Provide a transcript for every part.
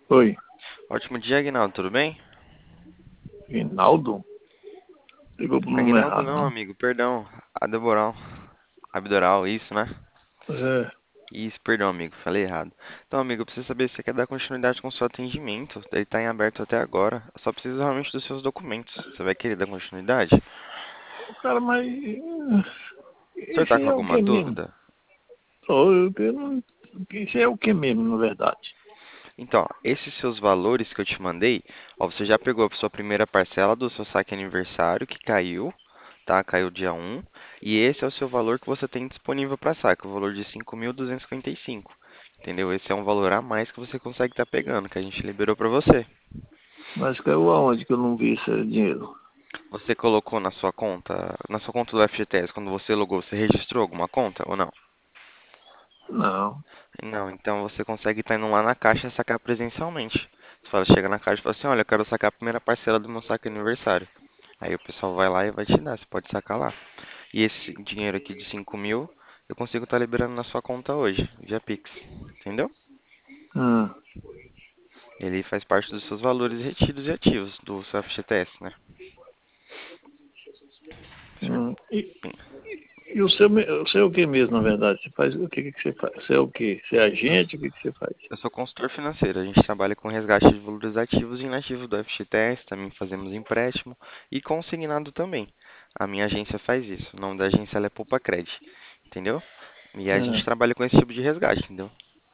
Oi, Ótimo dia, Aguinaldo, tudo bem? Rinaldo? Ligou pro número Aguinaldo errado, não, não? amigo, perdão. Adeboral. Abdoral, isso, né? É, Isso, perdão, amigo, falei errado. Então, amigo, eu preciso saber se você quer dar continuidade com o seu atendimento. Ele tá em aberto até agora. Eu só preciso realmente dos seus documentos. Você vai querer dar continuidade? cara, mas O senhor esse tá aí com é o alguma que mesmo? dúvida? Esse é o que mesmo, na verdade? Então, ó, esses seus valores que eu te mandei, ó, você já pegou a sua primeira parcela do seu saque aniversário que caiu, tá? Caiu dia 1. E esse é o seu valor que você tem disponível para saque, o valor de 5.255. Entendeu? Esse é um valor a mais que você consegue estar pegando, que a gente liberou para você. Mas caiu aonde que eu não vi esse dinheiro? Você colocou na sua conta do FGTS, quando você logou, você registrou alguma conta ou não? Não. Não, então você consegue estar indo lá na caixa e sacar presencialmente. Você fala, chega na caixa e fala assim, olha, eu quero sacar a primeira parcela do meu saque aniversário. Aí o pessoal vai lá e vai te dar, você pode sacar lá. E esse dinheiro aqui de 5.000, eu consigo estar liberando na sua conta hoje, via Pix. Entendeu? Hum, Ele faz parte dos seus valores retidos e ativos do seu FGTS, né? Senhor, hum. E o seu é o que mesmo, na verdade? Você faz o que você faz? Você é o quê? Você é eu, agente? O que você faz? eu sou consultor financeiro. A gente trabalha com resgate de valores ativos e inativos do FGTS, também fazemos empréstimo e consignado também. A minha agência faz isso. O nome da agência ela é Poupa Cred, entendeu? E a gente É. trabalha com esse tipo de resgate, entendeu?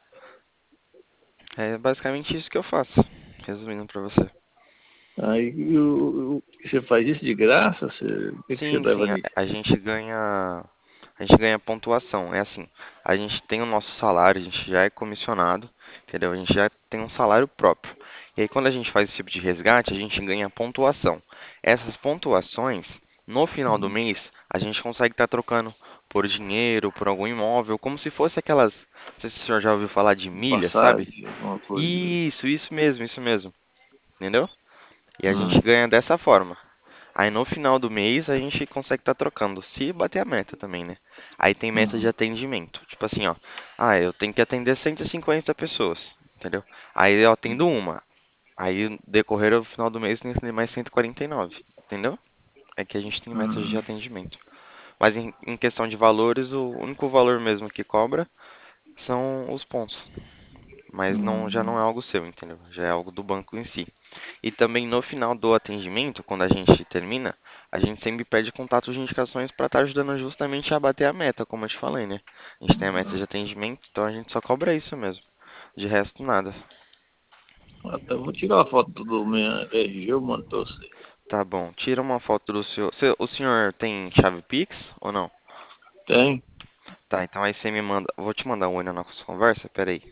É basicamente isso que eu faço, resumindo pra você. Aí você faz isso de graça? O que você Sim, leva sim, nisso? a gente ganha pontuação. É assim, a gente tem o nosso salário, a gente já é comissionado, entendeu? A gente já tem um salário próprio. E aí quando a gente faz esse tipo de resgate, a gente ganha pontuação. Essas pontuações, no final do mês, a gente consegue estar trocando por dinheiro, por algum imóvel, como se fosse aquelas, não sei se o senhor já ouviu falar de milha, sabe? Passagem, alguma coisa? Isso mesmo, entendeu? E a gente Hum, ganha dessa forma. Aí no final do mês a gente consegue estar trocando, se bater a meta também, né? Aí tem meta de hum, atendimento. Tipo assim, ó. Ah, eu tenho que atender 150 pessoas, entendeu? Aí eu atendo uma. Aí decorrer ao final do mês tem que atender mais 149, entendeu? É que a gente tem metas de hum, atendimento. Mas em questão de valores, o único valor mesmo que cobra são os pontos. Mas não, já não é hum. algo seu, entendeu? Já é algo do banco em si. E também no final do atendimento, quando a gente termina, a gente sempre pede contatos de indicações para estar ajudando justamente a bater a meta, como eu te falei, né? A gente tem a meta de atendimento, então a gente só cobra isso mesmo. De resto, nada. Até vou tirar uma foto do meu RG, eu mando pra você. Tá bom. Tira uma foto do seu. O senhor tem chave Pix ou não? Tem? Tá, então aí você me manda. Vou te mandar um oi na nossa conversa, pera aí.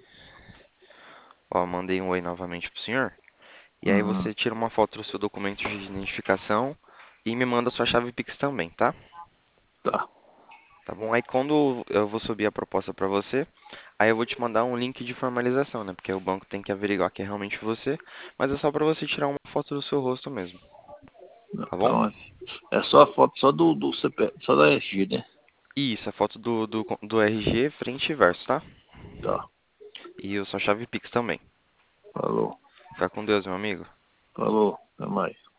Ó, mandei um oi novamente pro senhor. E aí Uhum. você tira uma foto do seu documento de identificação e me manda sua chave Pix também, tá? Tá. Tá bom? Aí quando eu vou subir a proposta para você, aí eu vou te mandar um link de formalização, né? Porque o banco tem que averiguar que é realmente você, mas é só para você tirar uma foto do seu rosto mesmo, tá bom? Então, é só a foto só do CP, só da RG, né? Isso, a foto do RG frente e verso, tá? Tá. E a sua chave Pix também. Falou. Fica com Deus, meu amigo. Falou. Até mais.